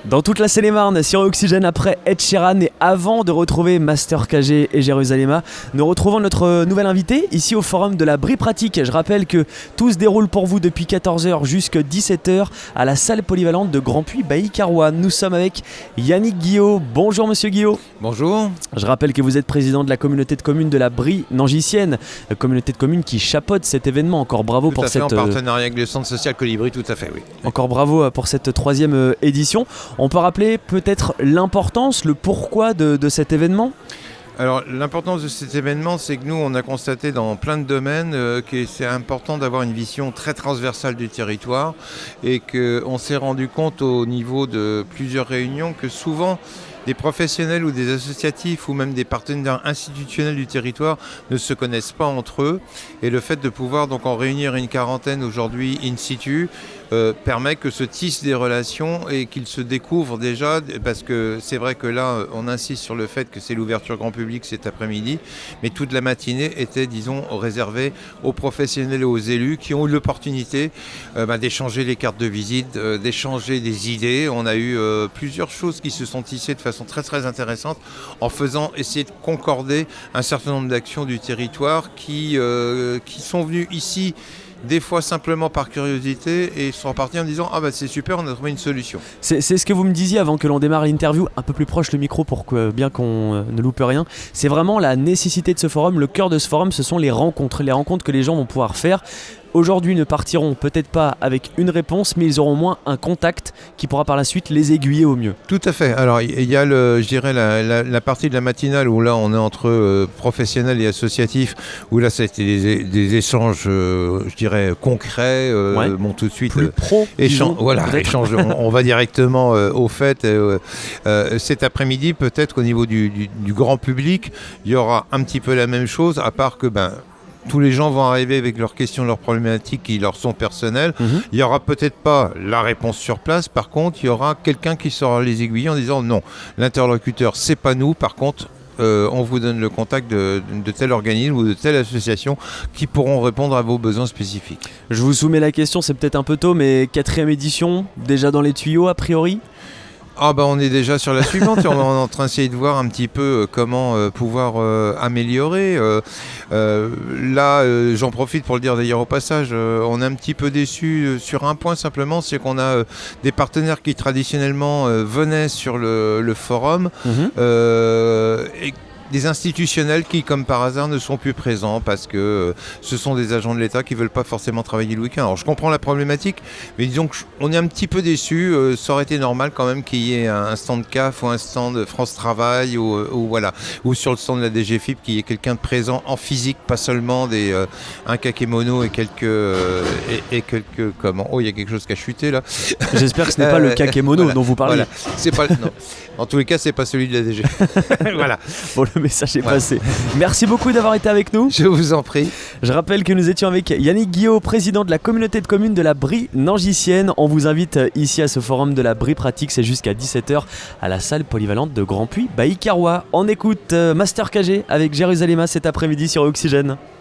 Dans toute la Seine-et-Marne, sur Oxygène, après Ed Sheeran et avant de retrouver Master KG et Jérusalem, nous retrouvons notre nouvel invité ici au forum de la Brie Pratique. Je rappelle que tout se déroule pour vous depuis 14h jusqu'à 17h à la salle polyvalente de Grandpuits-Bailly-Carrois. Nous sommes avec Yannick Guillot. Bonjour monsieur Guillot. Bonjour. Je rappelle que vous êtes président de la communauté de communes de la Brie Nangissienne, communauté de communes qui chapeaute cet événement. Encore bravo tout pour cette... en partenariat avec le Centre Social Colibri, tout à fait, oui. Encore bravo pour cette 3e édition. On peut rappeler peut-être l'importance, le pourquoi de cet événement ? Alors l'importance de cet événement, c'est que nous, on a constaté dans plein de domaines que c'est important d'avoir une vision très transversale du territoire et qu'on s'est rendu compte au niveau de plusieurs réunions que souvent des professionnels ou des associatifs ou même des partenaires institutionnels du territoire ne se connaissent pas entre eux. Et le fait de pouvoir donc en réunir une quarantaine aujourd'hui in situ permet que se tissent des relations et qu'ils se découvrent déjà, parce que c'est vrai que là on insiste sur le fait que c'est l'ouverture grand public cet après-midi, mais toute la matinée était, disons, réservée aux professionnels et aux élus qui ont eu l'opportunité d'échanger les cartes de visite, d'échanger des idées. On a eu plusieurs choses qui se sont tissées de façon très très intéressante en faisant essayer de concorder un certain nombre d'actions du territoire qui sont venues ici des fois simplement par curiosité et sont repartis en disant c'est super, on a trouvé une solution. C'est ce que vous me disiez avant que l'on démarre l'interview, un peu plus proche le micro pour que bien qu'on ne loupe rien. C'est vraiment la nécessité de ce forum, le cœur de ce forum, ce sont les rencontres que les gens vont pouvoir faire. Aujourd'hui, ils ne partiront peut-être pas avec une réponse, mais ils auront au moins un contact qui pourra par la suite les aiguiller au mieux. Tout à fait. Alors, il y a je dirais la partie de la matinale où là, on est entre professionnels et associatifs, où là, ça a été des échanges, je dirais, concrets. Tout de suite, plus pro, échange. On va directement au fait. Cet après-midi, peut-être qu'au niveau du grand public, il y aura un petit peu la même chose, à part que tous les gens vont arriver avec leurs questions, leurs problématiques qui leur sont personnelles. Il n'y aura peut-être pas la réponse sur place. Par contre, il y aura quelqu'un qui saura les aiguiller en disant non, l'interlocuteur, c'est pas nous. Par contre, on vous donne le contact de tel organisme ou de telle association qui pourront répondre à vos besoins spécifiques. Je vous soumets la question, c'est peut-être un peu tôt, mais 4e édition, déjà dans les tuyaux a priori ? On est déjà sur la suivante. On est en train d'essayer de voir un petit peu comment pouvoir améliorer. Là, j'en profite pour le dire d'ailleurs au passage, on est un petit peu déçus sur un point simplement, c'est qu'on a des partenaires qui traditionnellement venaient sur le forum et des institutionnels qui, comme par hasard, ne sont plus présents parce que ce sont des agents de l'État qui ne veulent pas forcément travailler le week-end. Alors je comprends la problématique, mais disons qu'on est un petit peu déçus. Ça aurait été normal quand même qu'il y ait un stand CAF ou un stand France Travail ou sur le stand de la DGFIP qu'il y ait quelqu'un de présent en physique, pas seulement un kakémono et quelques comment. Oh, il y a quelque chose qui a chuté là. J'espère que ce n'est pas le kakémono dont vous parlez. Voilà. C'est pas non. En tous les cas, c'est pas celui de la DG. Voilà. Bon, le message est passé. Merci beaucoup d'avoir été avec nous. Je vous en prie. Je rappelle que nous étions avec Yannick Guillot, président de la communauté de communes de la Brie Nangissienne. On vous invite ici à ce forum de la Brie Pratique, c'est jusqu'à 17h à la salle polyvalente de Grandpuits-Bailly-Carrois. On écoute Master KG avec Jérusalem cet après-midi sur Oxygène.